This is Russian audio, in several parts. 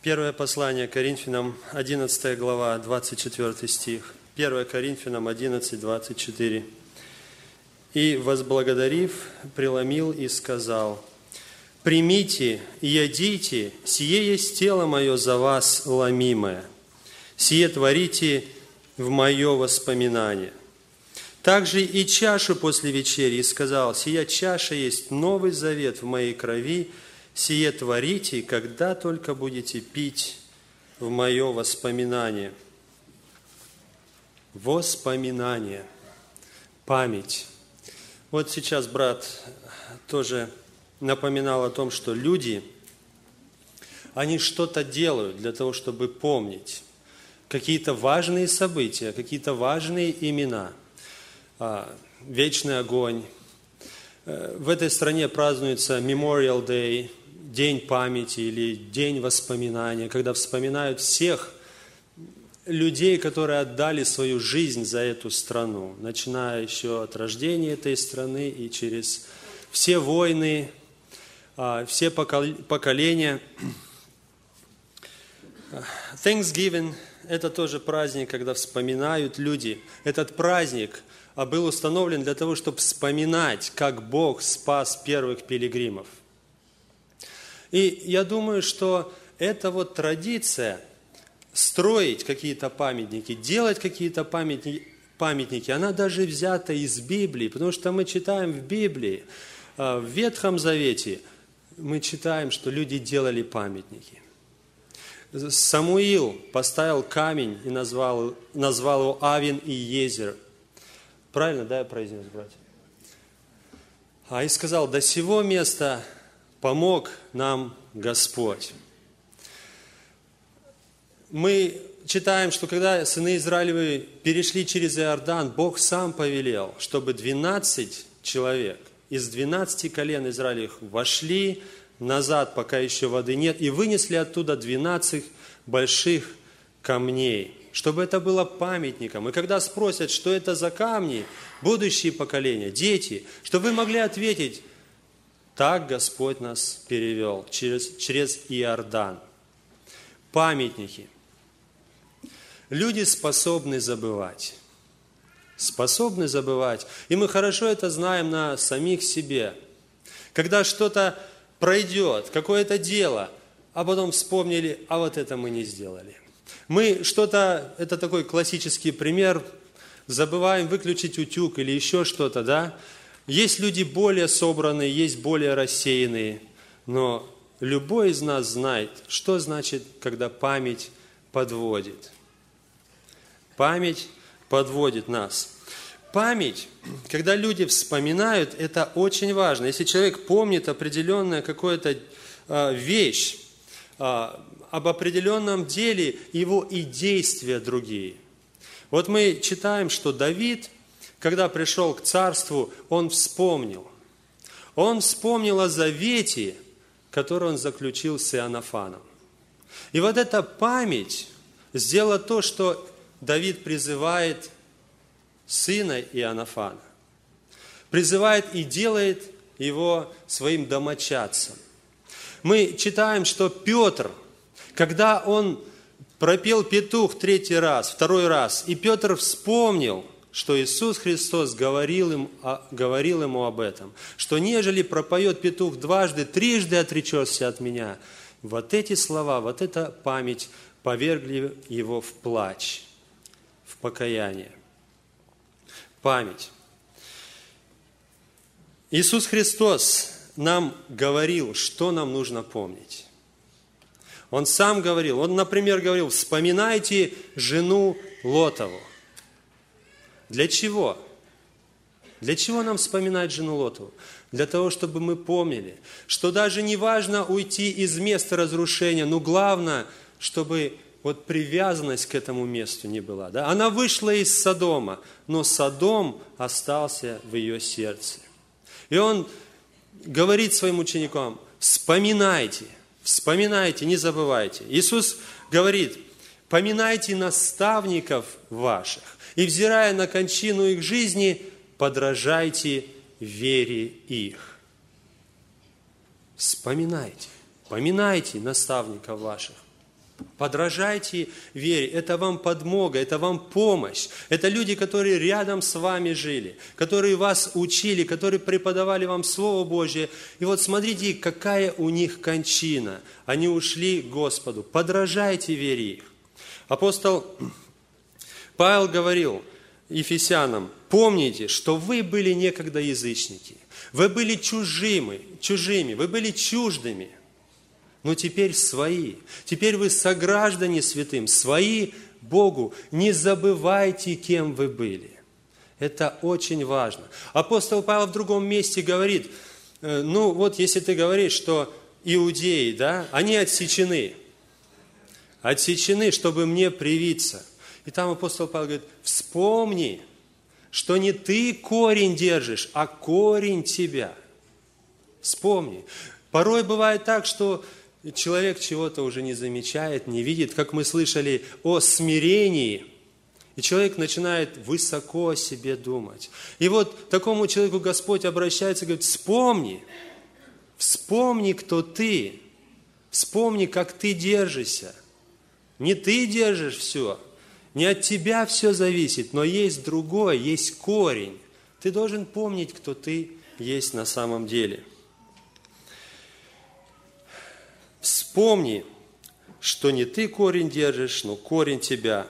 Первое послание Коринфянам, 11 глава, 24 стих. 1 Коринфянам 11, 24. «И, возблагодарив, преломил и сказал: примите и ядите, сие есть тело мое за вас ломимое. Сие творите в мое воспоминание. Также и чашу после вечери, и сказал: сия чаша есть новый завет в моей крови, сие творите, когда только будете пить в мое воспоминание». Воспоминание, память. Вот сейчас брат тоже напоминал о том, что люди, они что-то делают для того, чтобы помнить какие-то важные события, какие-то важные имена. Вечный огонь. В этой стране празднуется Memorial Day, День памяти или День воспоминания, когда вспоминают всех людей, которые отдали свою жизнь за эту страну, начиная еще от рождения этой страны и через все войны, все поколения. Thanksgiving – это тоже праздник, когда вспоминают люди. Этот праздник был установлен для того, чтобы вспоминать, как Бог спас первых пилигримов. И я думаю, что эта вот традиция строить какие-то памятники, делать какие-то памятники, она даже взята из Библии, потому что мы читаем в Библии, в Ветхом Завете, мы читаем, что люди делали памятники. Самуил поставил камень и назвал его Авин и Езер. Правильно, да, я произнес, братья? И сказал: до сего места помог нам Господь. Мы читаем, что когда сыны Израилевы перешли через Иордан, Бог сам повелел, чтобы 12 человек из 12 колен Израилевых вошли назад, пока еще воды нет, и вынесли оттуда 12 больших камней, чтобы это было памятником. И когда спросят, что это за камни, будущие поколения, дети, чтобы вы могли ответить: так Господь нас перевел через Иордан. Памятники. Люди способны забывать. Способны забывать. И мы хорошо это знаем на самих себе. Когда что-то пройдет, какое-то дело, а потом вспомнили: а вот это мы не сделали. Мы что-то, это такой классический пример, забываем выключить утюг или еще что-то, да? Есть люди более собранные, есть более рассеянные, но любой из нас знает, что значит, когда память подводит. Память подводит нас. Память, когда люди вспоминают, это очень важно. Если человек помнит определенную какую-то вещь, об определенном деле, его и действия другие. Вот мы читаем, что Давид, когда пришел к царству, он вспомнил. Он вспомнил о завете, который он заключил с Иоаннафаном. И вот эта память сделала то, что Давид призывает сына Иоаннафана. Призывает и делает его своим домочадцем. Мы читаем, что Петр, когда он пропел петух второй раз, и Петр вспомнил, что Иисус Христос говорил ему об этом, что нежели пропоет петух дважды, трижды отречешься от меня. Вот эти слова, вот эта память повергли его в плач, в покаяние. Память. Иисус Христос нам говорил, что нам нужно помнить. Он сам говорил, он, например, говорил: вспоминайте жену Лотову. Для чего? Для чего нам вспоминать жену Лотову? Для того, чтобы мы помнили, что даже не важно уйти из места разрушения, но главное, чтобы вот привязанность к этому месту не была. Да? Она вышла из Содома, но Содом остался в ее сердце. И он говорит своим ученикам: вспоминайте, вспоминайте, не забывайте. Иисус говорит: поминайте наставников ваших, и, взирая на кончину их жизни, подражайте вере их. Вспоминайте, поминайте наставников ваших. Подражайте вере. Это вам подмога, это вам помощь. Это люди, которые рядом с вами жили, которые вас учили, которые преподавали вам Слово Божье. И вот смотрите, какая у них кончина. Они ушли к Господу. Подражайте вере их. Апостол Павел говорил Ефесянам: помните, что вы были некогда язычники. Вы были чужими, вы были чуждыми. Но теперь свои. Теперь вы сограждане святым, свои Богу. Не забывайте, кем вы были. Это очень важно. Апостол Павел в другом месте говорит, если ты говоришь, что иудеи, да, они отсечены, чтобы мне привиться. И там апостол Павел говорит: вспомни, что не ты корень держишь, а корень тебя. Вспомни. Порой бывает так, что человек чего-то уже не замечает, не видит, как мы слышали о смирении, и человек начинает высоко о себе думать. И вот такому человеку Господь обращается и говорит: вспомни, кто ты, вспомни, как ты держишься. Не ты держишь все, не от тебя все зависит, но есть другой, есть корень. Ты должен помнить, кто ты есть на самом деле. Вспомни, что не ты корень держишь, но корень тебя.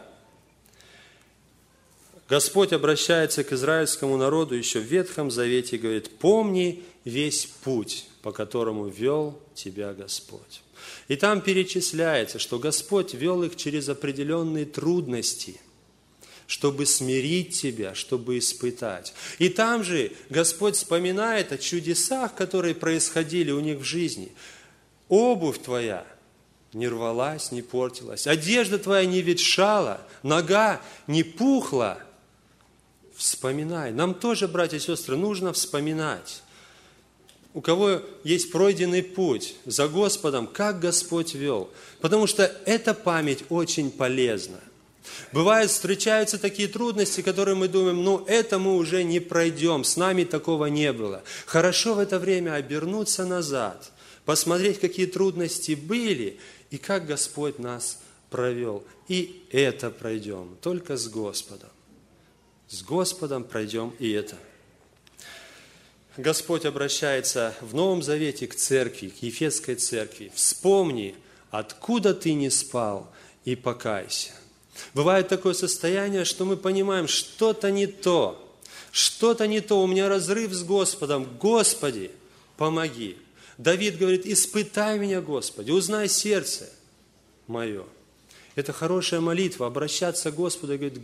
Господь обращается к израильскому народу еще в Ветхом Завете и говорит: помни весь путь, по которому вел тебя Господь. И там перечисляется, что Господь вел их через определенные трудности, чтобы смирить тебя, чтобы испытать. И там же Господь вспоминает о чудесах, которые происходили у них в жизни. Обувь твоя не рвалась, не портилась, одежда твоя не ветшала, нога не пухла. Вспоминай. Нам тоже, братья и сестры, нужно вспоминать. У кого есть пройденный путь за Господом, как Господь вел. Потому что эта память очень полезна. Бывает, встречаются такие трудности, которые мы думаем: это мы уже не пройдем, с нами такого не было. Хорошо в это время обернуться назад, посмотреть, какие трудности были, и как Господь нас провел. И это пройдем только с Господом. С Господом пройдем и это. Господь обращается в Новом Завете к церкви, к Ефесской церкви. Вспомни, откуда ты не спал, и покайся. Бывает такое состояние, что мы понимаем, что-то не то, у меня разрыв с Господом. Господи, помоги. Давид говорит: испытай меня, Господи, узнай сердце мое. Это хорошая молитва, обращаться к Господу и говорить: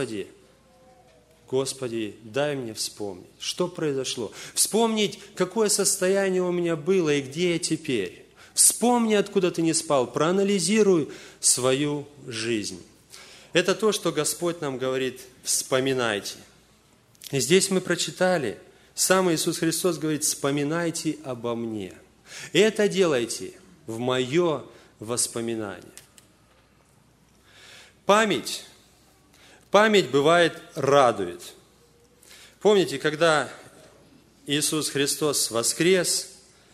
Господи, дай мне вспомнить, что произошло. Вспомнить, какое состояние у меня было и где я теперь. Вспомни, откуда ты не спал, проанализируй свою жизнь. Это то, что Господь нам говорит: вспоминайте. И здесь мы прочитали, сам Иисус Христос говорит: вспоминайте обо мне. И это делайте в мое воспоминание. Память бывает радует. Помните, когда Иисус Христос воскрес,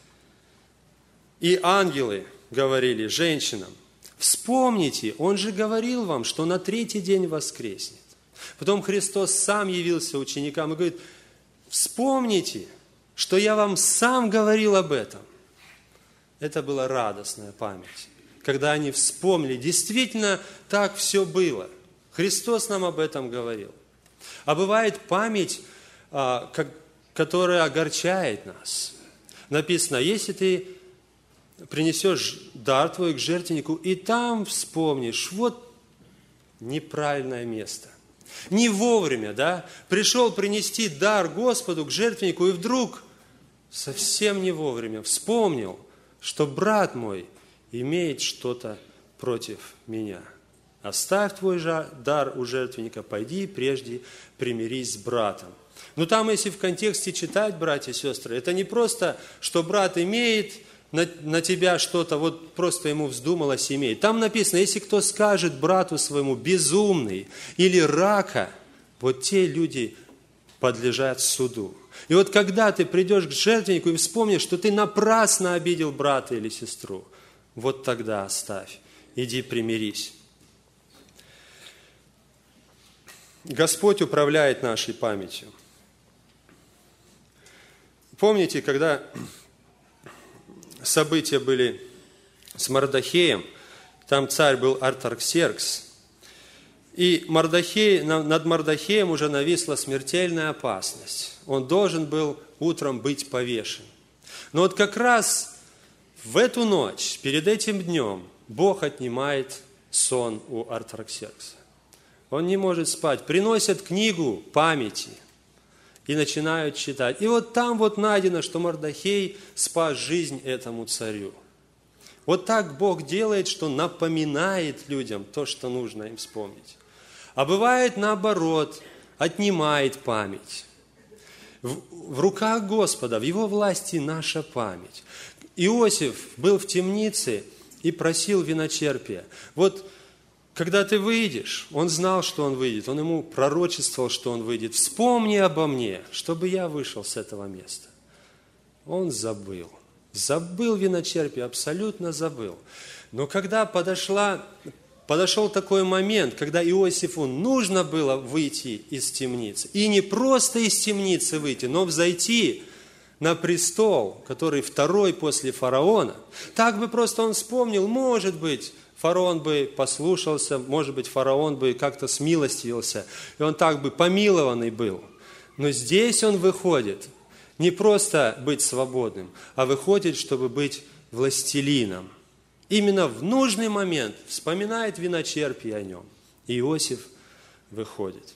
и ангелы говорили женщинам: вспомните, Он же говорил вам, что на третий день воскреснет. Потом Христос сам явился ученикам и говорит: вспомните, что я вам сам говорил об этом. Это была радостная память, когда они вспомнили, действительно так все было. Христос нам об этом говорил. А бывает память, которая огорчает нас. Написано: если ты принесешь дар твой к жертвеннику, и там вспомнишь, вот неправильное место. Не вовремя, да? Пришел принести дар Господу к жертвеннику, и вдруг совсем не вовремя вспомнил, что брат мой имеет что-то против меня. Оставь твой дар у жертвенника, пойди прежде примирись с братом. Но там, если в контексте читать, братья и сестры, это не просто, что брат имеет на тебя что-то, вот просто ему вздумалось иметь. Там написано: если кто скажет брату своему безумный или рака, вот те люди подлежат суду. И вот когда ты придешь к жертвеннику и вспомнишь, что ты напрасно обидел брата или сестру, вот тогда оставь иди примирись. Господь управляет нашей памятью. Помните, когда события были с Мардохеем, там царь был Артаксеркс, и над Мардохеем уже нависла смертельная опасность. Он должен был утром быть повешен. Но вот как раз в эту ночь, перед этим днем, Бог отнимает сон у Артаксеркса. Он не может спать. Приносят книгу памяти и начинают читать. И вот там вот найдено, что Мардохей спас жизнь этому царю. Вот так Бог делает, что напоминает людям то, что нужно им вспомнить. А бывает наоборот, отнимает память. В руках Господа, в Его власти наша память. Иосиф был в темнице и просил виночерпия. Вот когда ты выйдешь, он знал, что он выйдет, он ему пророчествовал, что он выйдет. Вспомни обо мне, чтобы я вышел с этого места. Он забыл. Забыл виночерпие, абсолютно забыл. Но когда подошел такой момент, когда Иосифу нужно было выйти из темницы, и не просто из темницы выйти, но взойти на престол, который второй после фараона, так бы просто он вспомнил, может быть, фараон бы послушался, может быть, фараон бы как-то смилостивился, и он так бы помилованный был. Но здесь он выходит не просто быть свободным, а выходит, чтобы быть властелином. Именно в нужный момент вспоминает виночерпие о нем. И Иосиф выходит.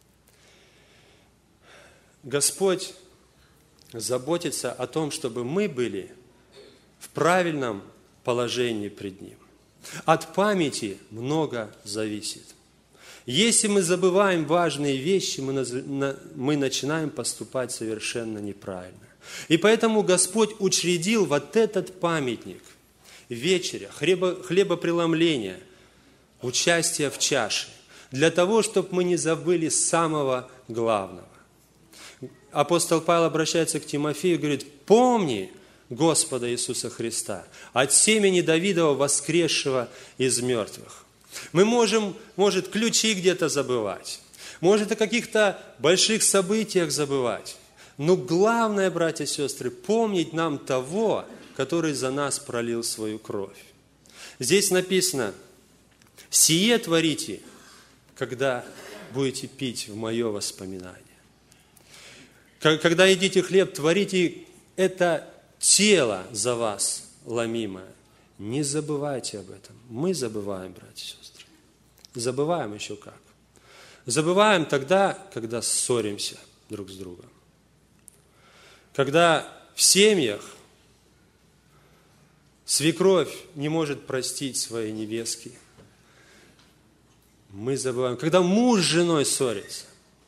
Господь заботится о том, чтобы мы были в правильном положении пред Ним. От памяти много зависит. Если мы забываем важные вещи, мы начинаем поступать совершенно неправильно. И поэтому Господь учредил вот этот памятник вечеря, хлебопреломления, участия в чаше, для того, чтобы мы не забыли самого главного. Апостол Павел обращается к Тимофею и говорит: помни Господа Иисуса Христа, от семени Давидова, воскресшего из мертвых. Мы можем, ключи где-то забывать, может, о каких-то больших событиях забывать. Но главное, братья и сестры, помнить нам того, который за нас пролил свою кровь. Здесь написано: «Сие творите, когда будете пить в мое воспоминание». Когда едите хлеб, творите это тело за вас ломимое. Не забывайте об этом. Мы забываем, братья и сестры. Забываем еще как. Забываем тогда, когда ссоримся друг с другом. Когда в семьях свекровь не может простить своей невестке. Мы забываем. Когда муж с женой ссорится.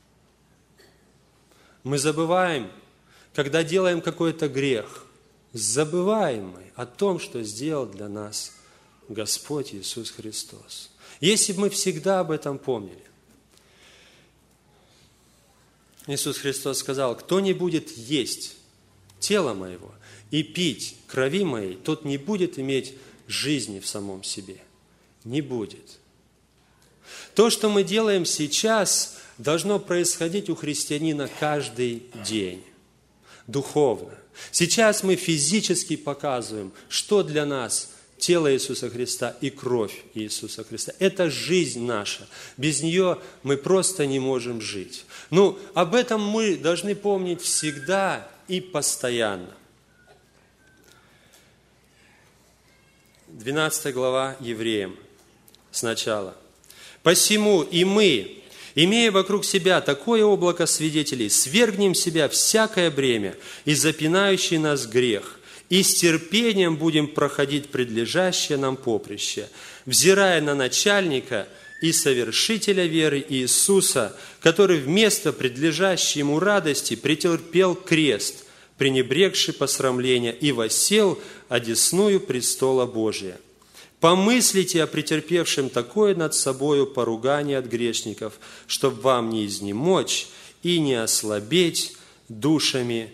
Мы забываем, когда делаем какой-то грех. Забываем мы о том, что сделал для нас Господь Иисус Христос. Если бы мы всегда об этом помнили. Иисус Христос сказал: кто не будет есть тело моего и пить крови моей, тот не будет иметь жизни в самом себе. Не будет. То, что мы делаем сейчас, должно происходить у христианина каждый день, духовно. Сейчас мы физически показываем, что для нас тело Иисуса Христа и кровь Иисуса Христа. Это жизнь наша. Без нее мы просто не можем жить. Об этом мы должны помнить всегда и постоянно. 12 глава Евреям сначала. «Посему и мы, имея вокруг себя такое облако свидетелей, свергнем с себя всякое бремя и запинающий нас грех, и с терпением будем проходить предлежащее нам поприще, взирая на начальника и совершителя веры Иисуса, который вместо предлежащей ему радости претерпел крест, пренебрегший посрамления, и воссел одесную престола Божия. Помыслите о претерпевшем такое над собою поругание от грешников, чтобы вам не изнемочь и не ослабеть душами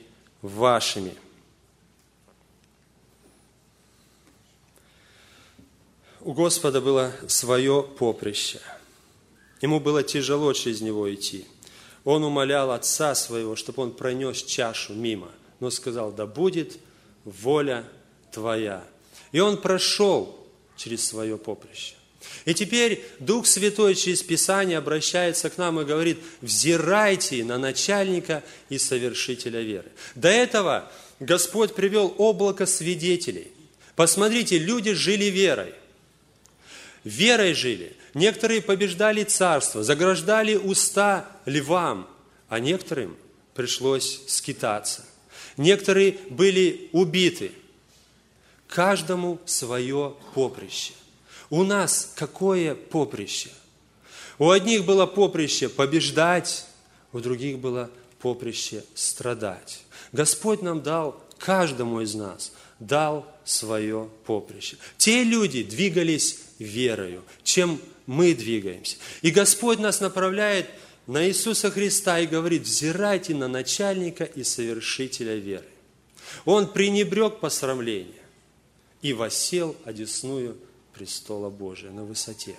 вашими». у Господа было свое поприще. Ему было тяжело через него идти. Он умолял Отца Своего, чтобы Он пронес чашу мимо, но сказал: да будет воля Твоя. И Он прошел через свое поприще. И теперь Дух Святой через Писание обращается к нам и говорит: взирайте на начальника и совершителя веры. До этого Господь привел облако свидетелей. Посмотрите, люди жили верой. Верой жили. Некоторые побеждали царство, заграждали уста львам, а некоторым пришлось скитаться. Некоторые были убиты. Каждому свое поприще. У нас какое поприще? У одних было поприще побеждать, у других было поприще страдать. Господь нам дал, каждому из нас, дал свое поприще. Те люди двигались верою, чем мы двигаемся. И Господь нас направляет на Иисуса Христа и говорит: взирайте на начальника и совершителя веры. Он пренебрег посрамление и воссел одесную престола Божия на высоте.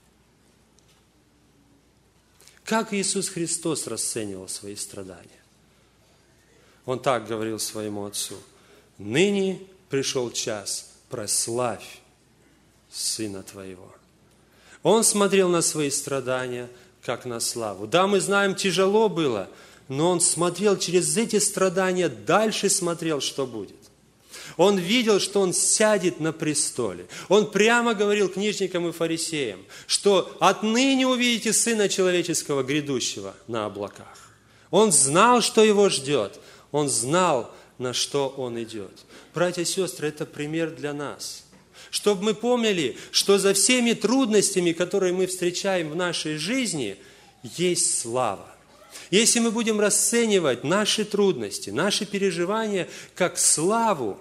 Как Иисус Христос расценивал свои страдания? Он так говорил своему Отцу: ныне пришел час, прославь Сына Твоего. Он смотрел на свои страдания, как на славу. Да, мы знаем, тяжело было, но Он смотрел через эти страдания, дальше смотрел, что будет. Он видел, что Он сядет на престоле. Он прямо говорил книжникам и фарисеям, что отныне увидите Сына Человеческого грядущего на облаках. Он знал, что Его ждет. Он знал, на что Он идет. Братья и сестры, это пример для нас. Чтобы мы помнили, что за всеми трудностями, которые мы встречаем в нашей жизни, есть слава. Если мы будем расценивать наши трудности, наши переживания как славу,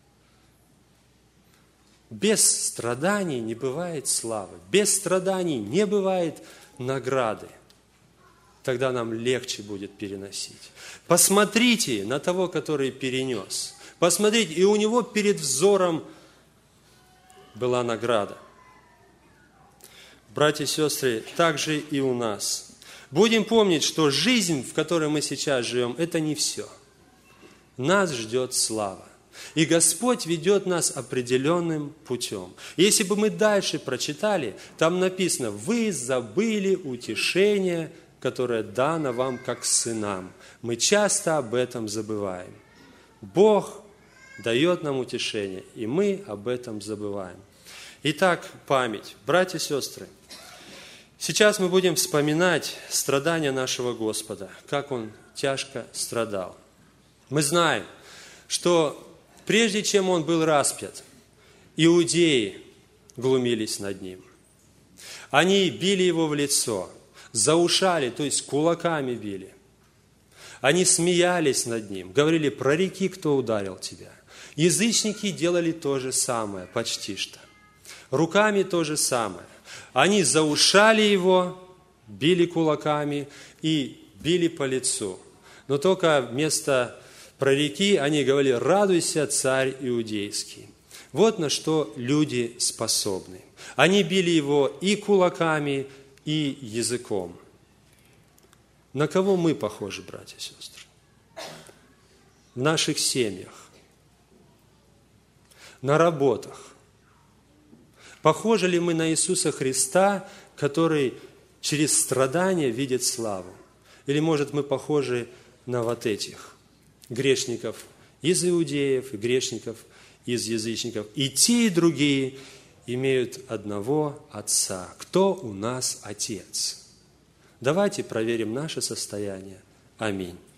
без страданий не бывает славы, без страданий не бывает награды. Тогда нам легче будет переносить. Посмотрите на того, который перенес. Посмотрите, и у него перед взором была награда. Братья и сестры, так же и у нас. Будем помнить, что жизнь, в которой мы сейчас живем, это не все. Нас ждет слава. И Господь ведет нас определенным путем. Если бы мы дальше прочитали, там написано: вы забыли утешение, которое дано вам как сынам. Мы часто об этом забываем. Бог дает нам утешение, и мы об этом забываем. Итак, память. Братья и сестры, сейчас мы будем вспоминать страдания нашего Господа, как Он тяжко страдал. Мы знаем, что прежде чем Он был распят, иудеи глумились над Ним. Они били Его в лицо, заушали, то есть кулаками били. Они смеялись над Ним, говорили: прореки, кто ударил тебя. Язычники делали то же самое, почти что. Руками то же самое. Они заушали Его, били кулаками и били по лицу. Но только вместо прореки они говорили: радуйся, царь иудейский. Вот на что люди способны. Они били Его и кулаками, и языком. На кого мы похожи, братья и сестры? В наших семьях, на работах. Похожи ли мы на Иисуса Христа, который через страдания видит славу? Или, может, мы похожи на вот этих грешников из иудеев и грешников из язычников? И те, и другие имеют одного Отца. Кто у нас Отец? Давайте проверим наше состояние. Аминь.